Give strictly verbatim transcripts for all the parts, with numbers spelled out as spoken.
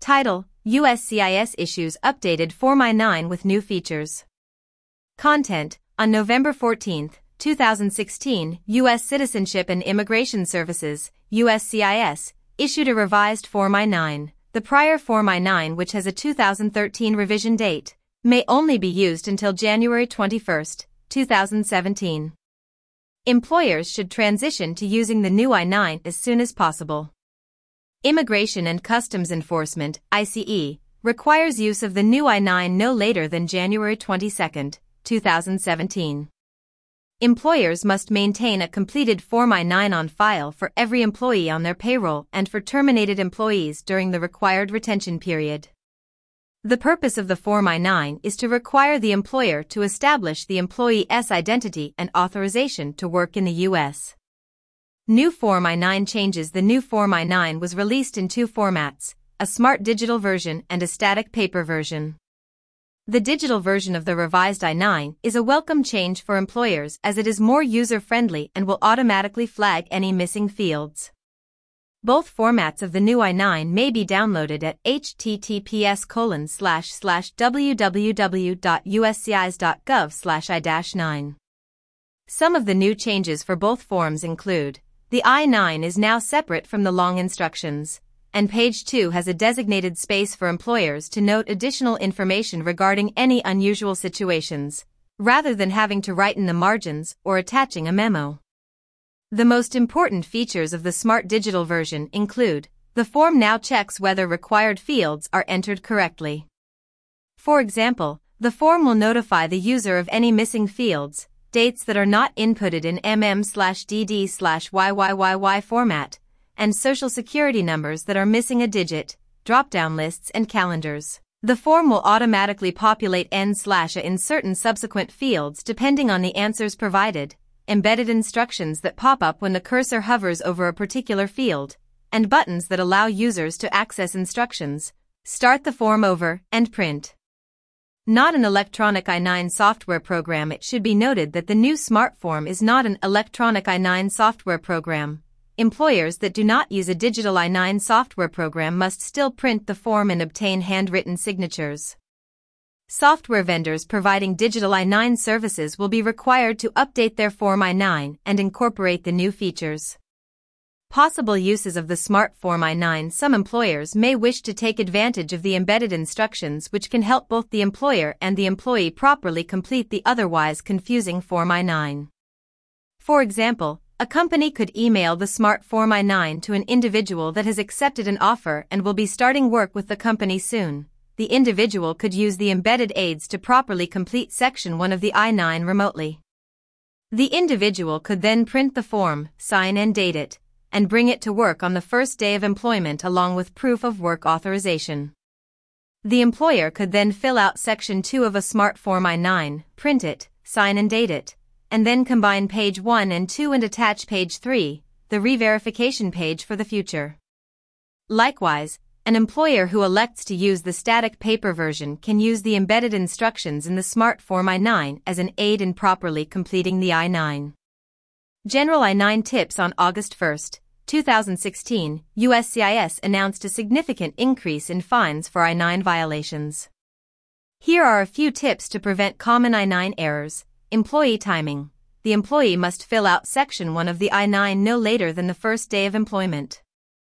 Title: U S C I S issues updated Form I nine with new features. Content: On November fourteenth, two thousand sixteen, U S Citizenship and Immigration Services, U S C I S, issued a revised Form I nine. The prior Form I nine, which has a two thousand thirteen revision date, may only be used until January twenty-first, two thousand seventeen. Employers should transition to using the new I nine as soon as possible. Immigration and Customs Enforcement, I C E, requires use of the new I nine no later than January twenty-second, two thousand seventeen. Employers must maintain a completed Form I nine on file for every employee on their payroll and for terminated employees during the required retention period. The purpose of the Form I nine is to require the employer to establish the employee's identity and authorization to work in the U S. New Form I nine changes. The new Form I nine was released in two formats, a smart digital version and a static paper version. The digital version of the revised I nine is a welcome change for employers as it is more user-friendly and will automatically flag any missing fields. Both formats of the new I nine may be downloaded at h t t p s colon slash slash w w w dot u s c i s dot gov slash i dash nine. Some of the new changes for both forms include: the I nine is now separate from the long instructions, and page two has a designated space for employers to note additional information regarding any unusual situations, rather than having to write in the margins or attaching a memo. The most important features of the Smart Digital version include: the form now checks whether required fields are entered correctly. For example, the form will notify the user of any missing fields, dates that are not inputted in mm slash dd slash yyyy format, and social security numbers that are missing a digit, drop-down lists and calendars. The form will automatically populate n slash a in certain subsequent fields depending on the answers provided, embedded instructions that pop up when the cursor hovers over a particular field, and buttons that allow users to access instructions, start the form over, and print. Not an electronic I nine software program. It should be noted that the new Smart Form is not an electronic I nine software program. Employers that do not use a digital I nine software program must still print the form and obtain handwritten signatures. Software vendors providing digital I nine services will be required to update their Form I nine and incorporate the new features. Possible uses of the Smart Form I nine. Some employers may wish to take advantage of the embedded instructions, which can help both the employer and the employee properly complete the otherwise confusing Form I nine. For example, a company could email the Smart Form I nine to an individual that has accepted an offer and will be starting work with the company soon. The individual could use the embedded aids to properly complete Section one of the I nine remotely. The individual could then print the form, sign and date it, and bring it to work on the first day of employment along with proof of work authorization. The employer could then fill out Section two of a Smart Form I nine, print it, sign and date it, and then combine page one and two and attach page three, the re-verification page for the future. Likewise, an employer who elects to use the static paper version can use the embedded instructions in the Smart Form I nine as an aid in properly completing the I nine. General I nine tips. On August first, two thousand sixteen, U S C I S announced a significant increase in fines for I nine violations. Here are a few tips to prevent common I nine errors. Employee timing. The employee must fill out Section one of the I nine no later than the first day of employment.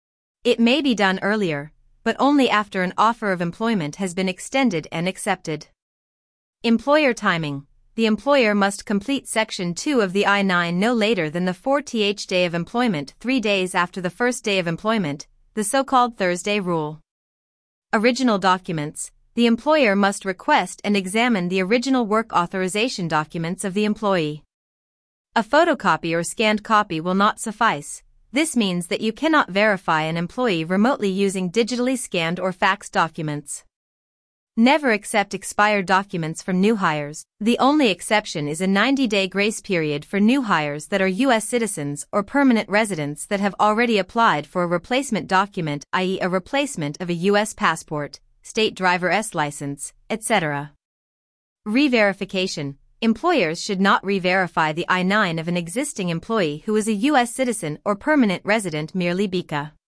It may be done earlier, but only after an offer of employment has been extended and accepted. Employer timing. The employer must complete Section two of the I nine no later than the fourteenth day of employment, three days after the first day of employment, the so-called Thursday rule. Original documents. The employer must request and examine the original work authorization documents of the employee. A photocopy or scanned copy will not suffice. This means that you cannot verify an employee remotely using digitally scanned or faxed documents. Never accept expired documents from new hires. The only exception is a ninety-day grace period for new hires that are U S citizens or permanent residents that have already applied for a replacement document, that is a replacement of a U S passport, state driver's license, et cetera. Re-verification. Employers should not re-verify the I nine of an existing employee who is a U S citizen or permanent resident merely because